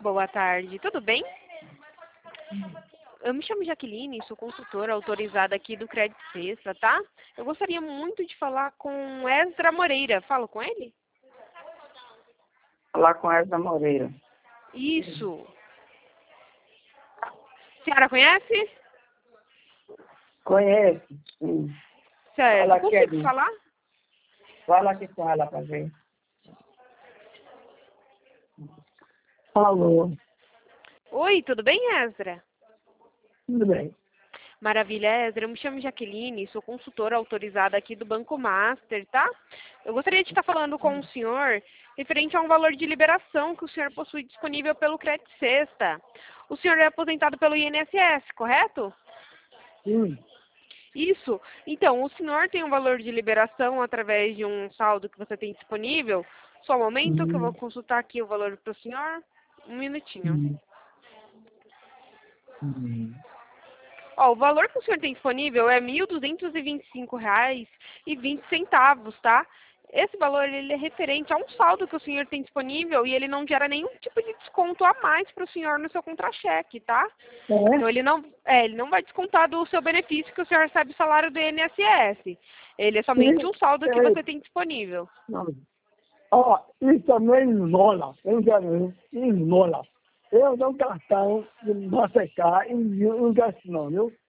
Boa tarde, tudo bem? Eu me chamo Jaqueline, sou consultora autorizada aqui do Crédito Sexta, tá? Eu gostaria muito de falar com Ezra Moreira. Falo com ele? Falar com Ezra Moreira. Isso. A senhora conhece? Conhece? Sim. Certo. Fala, Consigo Kelly. falar? Fala aqui com ela pra ver. Alô. Oi, tudo bem, Ezra? Tudo bem. Maravilha, Ezra. Eu me chamo Jaqueline, sou consultora autorizada aqui do Banco Master, tá? Eu gostaria de estar falando com o senhor referente a um valor de liberação que o senhor possui disponível pelo Crédito Sexta. O senhor é aposentado pelo INSS, correto? Sim. Isso. Então, o senhor tem um valor de liberação através de um saldo que você tem disponível? Só um momento que eu vou consultar aqui o valor para o senhor. Um minutinho. Ó, o valor que o senhor tem disponível é R$ 1.225,20, tá? Esse valor ele é referente a um saldo que o senhor tem disponível e ele não gera nenhum tipo de desconto a mais para o senhor no seu contra-cheque, tá? Então ele não vai descontar do seu benefício que o senhor recebe o salário do INSS. Ele é somente um saldo que você tem disponível. Ó, isso também enrola. Eu já vi, enrola. Eu não cartão de Mastercard e não gasto não, viu?